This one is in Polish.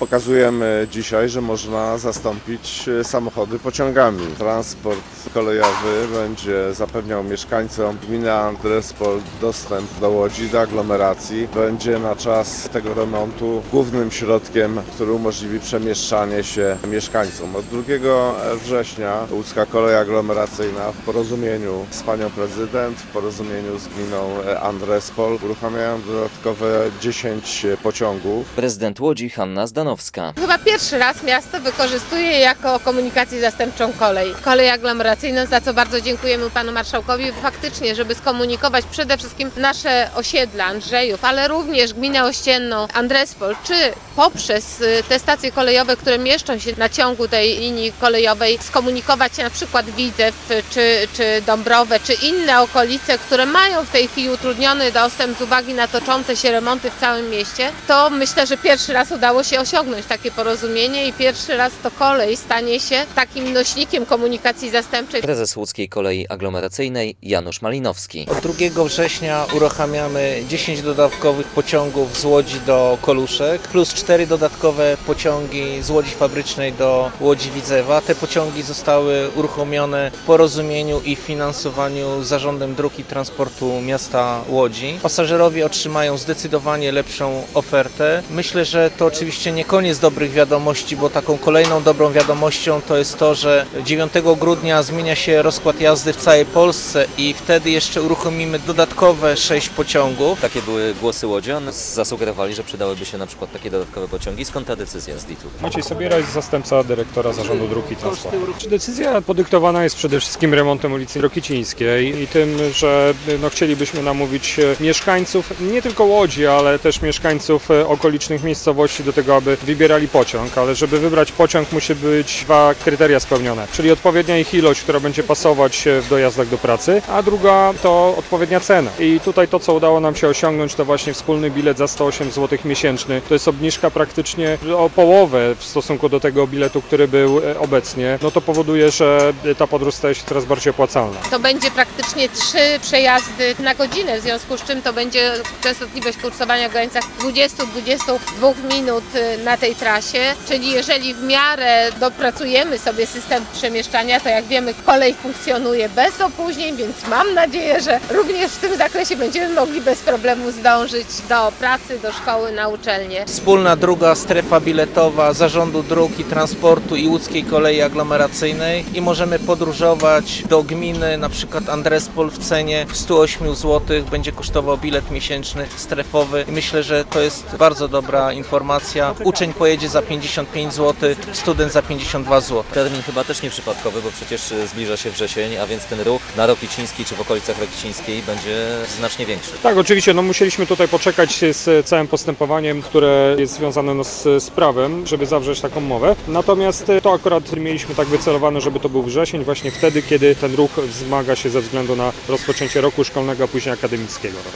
Pokazujemy dzisiaj, że można zastąpić samochody pociągami. Transport kolejowy będzie zapewniał mieszkańcom gminy Andrespol dostęp do Łodzi, do aglomeracji. Będzie na czas tego remontu głównym środkiem, który umożliwi przemieszczanie się mieszkańcom. Od 2 września łódzka kolej aglomeracyjna w porozumieniu z panią prezydent, w porozumieniu z gminą Andrespol uruchamiają dodatkowe 10 pociągów. Prezydent Łodzi Hanna Zdanowska. Chyba pierwszy raz miasto wykorzystuje jako komunikację zastępczą kolej aglomeracyjną, za co bardzo dziękujemy panu marszałkowi. Faktycznie, żeby skomunikować przede wszystkim nasze osiedla Andrzejów, ale również gminę ościenną Andrespol, czy poprzez te stacje kolejowe, które mieszczą się na ciągu tej linii kolejowej, skomunikować na przykład Widzew, czy Dąbrowę, czy inne okolice, które mają w tej chwili utrudniony dostęp z uwagi na toczące się remonty w całym mieście, to myślę, że pierwszy raz udało się osiągnąć takie porozumienie i pierwszy raz to kolej stanie się takim nośnikiem komunikacji zastępczej. Prezes Łódzkiej Kolei Aglomeracyjnej Janusz Malinowski. Od 2 września uruchamiamy 10 dodatkowych pociągów z Łodzi do Koluszek, plus 4 dodatkowe pociągi z Łodzi Fabrycznej do Łodzi Widzewa. Te pociągi zostały uruchomione w porozumieniu i finansowaniu z Zarządem Dróg i Transportu Miasta Łodzi. Pasażerowie otrzymają zdecydowanie lepszą ofertę. Myślę, że to oczywiście nie koniec dobrych wiadomości, bo taką kolejną dobrą wiadomością to jest to, że 9 grudnia zmienia się rozkład jazdy w całej Polsce i wtedy jeszcze uruchomimy dodatkowe 6 pociągów. Takie były głosy łodzian. Zasugerowali, że przydałyby się na przykład takie dodatkowe pociągi. Skąd ta decyzja z DIT-u? Maciej Sobieraj, zastępca dyrektora Zarządu Dróg i Transportu. Decyzja podyktowana jest przede wszystkim remontem ulicy Rokicińskiej i tym, że chcielibyśmy namówić mieszkańców nie tylko Łodzi, ale też mieszkańców okolicznych miejscowości do tego, aby wybierali pociąg, ale żeby wybrać pociąg musi być 2 kryteria spełnione, czyli odpowiednia ich ilość, która będzie pasować w dojazdach do pracy, a druga to odpowiednia cena. I tutaj to, co udało nam się osiągnąć, to właśnie wspólny bilet za 108 zł miesięczny. To jest obniżka praktycznie o połowę w stosunku do tego biletu, który był obecnie. To powoduje, że ta podróż staje się coraz bardziej opłacalna. To będzie praktycznie 3 przejazdy na godzinę, w związku z czym to będzie częstotliwość kursowania w granicach 20-22 minut na tej trasie, czyli jeżeli w miarę dopracujemy sobie system przemieszczania, to jak wiemy, kolej funkcjonuje bez opóźnień, więc mam nadzieję, że również w tym zakresie będziemy mogli bez problemu zdążyć do pracy, do szkoły, na uczelnię. Wspólna druga strefa biletowa Zarządu Dróg i Transportu i Łódzkiej Kolei Aglomeracyjnej i możemy podróżować do gminy, na przykład Andrespol w cenie 108 zł, będzie kosztował bilet miesięczny strefowy i myślę, że to jest bardzo dobra informacja. Uczeń pojedzie za 55 zł, student za 52 zł. Termin chyba też nieprzypadkowy, bo przecież zbliża się wrzesień, a więc ten ruch na Rokicińskiej czy w okolicach Rokicińskiej będzie znacznie większy. Tak, oczywiście, musieliśmy tutaj poczekać z całym postępowaniem, które jest związane z prawem, żeby zawrzeć taką umowę. Natomiast to akurat mieliśmy tak wycelowane, żeby to był wrzesień, właśnie wtedy, kiedy ten ruch wzmaga się ze względu na rozpoczęcie roku szkolnego, a później akademickiego.